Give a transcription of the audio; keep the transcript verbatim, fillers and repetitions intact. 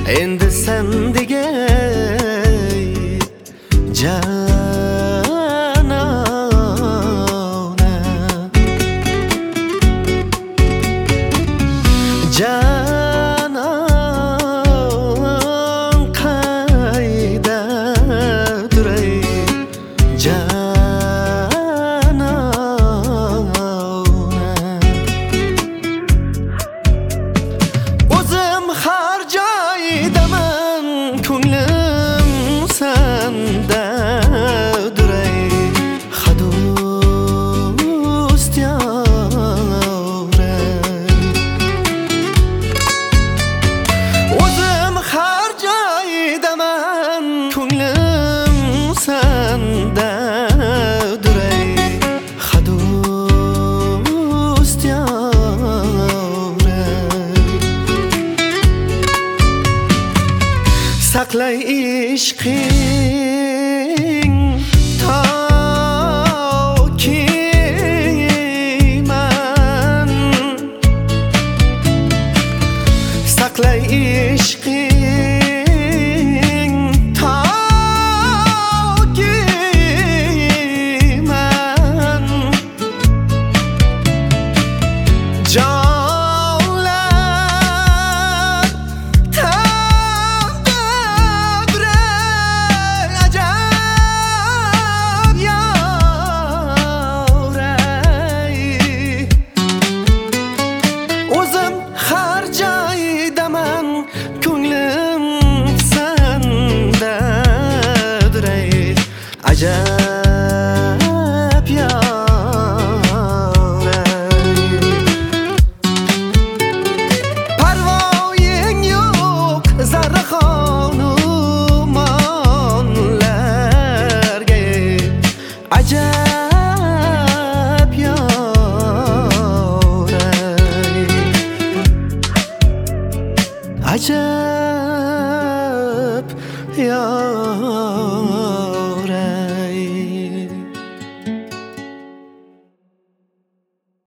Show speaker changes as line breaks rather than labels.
endi sen degay janona janon qaydadir ey janona o'zim har joydaman ko'nglim sendadir ey hadost yorim o'zim har joydaman ko'nglim sendadir ey hadost yorim saqlay ishqing toki man saqlay ishqing toki man jonlar tandadir ey ajab yor ey o'zim har joydaman ko'nglim sendadir ey ajab yor ey parvoying yo'q zarra xonumonlarga ajab yor ey ajab yor